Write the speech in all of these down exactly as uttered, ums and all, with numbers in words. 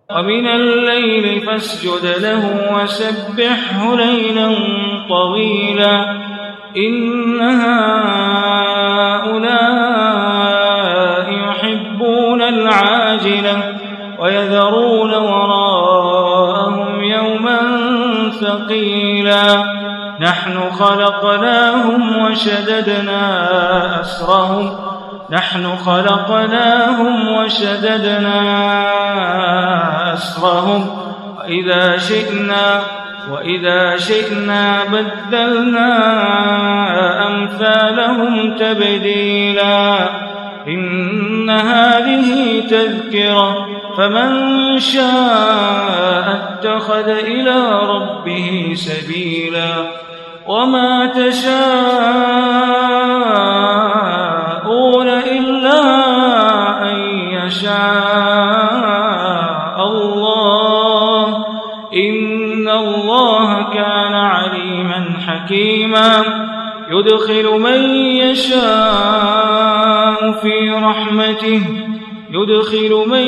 ومن الليل فاسجد له وسبحه ليلا طويلا إن هؤلاء يحبون العاجلة ويذرون وراءهم يوما ثقيلا نحن خلقناهم وشددنا أسرهم نحن خلقناهم وشددنا أسرهم وإذا شئنا وإذا شئنا بدلنا أمثالهم تبديلا إن هذه تذكرة فمن شاء اتخذ إلى ربه سبيلا وما تشاءون إلا أن يشاء الله إن الله كان عليما حكيما يدخل من يشاء في رحمته يدخل من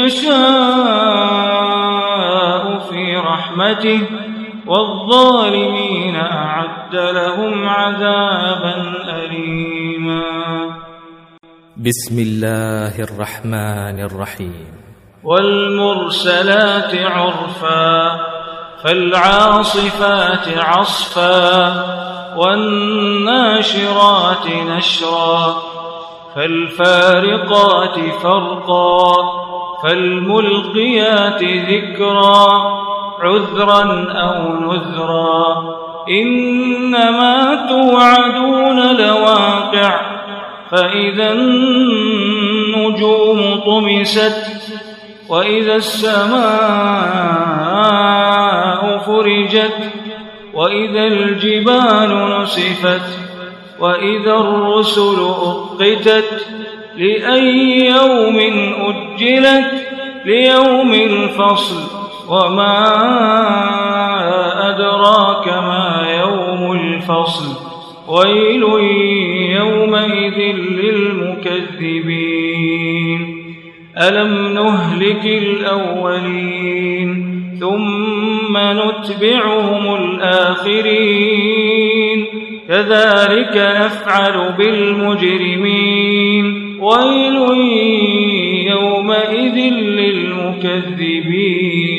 يشاء في رحمته والظالمين أعد لهم عذابا أليما. بسم الله الرحمن الرحيم. والمرسلات عرفا فالعاصفات عصفا والناشرات نشرا فالفارقات فرقا فالملقيات ذكرا عذرا أو نذرا إنما توعدون لواقع فإذا النجوم طمست وإذا السماء فرجت وإذا الجبال نسفت وإذا الرسل أقتت لأي يوم أجلت ليوم الفصل وما أدراك ما يوم الفصل ويل يومئذ للمكذبين ألم نهلك الأولين ثم نتبعهم الآخرين كذلك نفعل بالمجرمين ويل يومئذ للمكذبين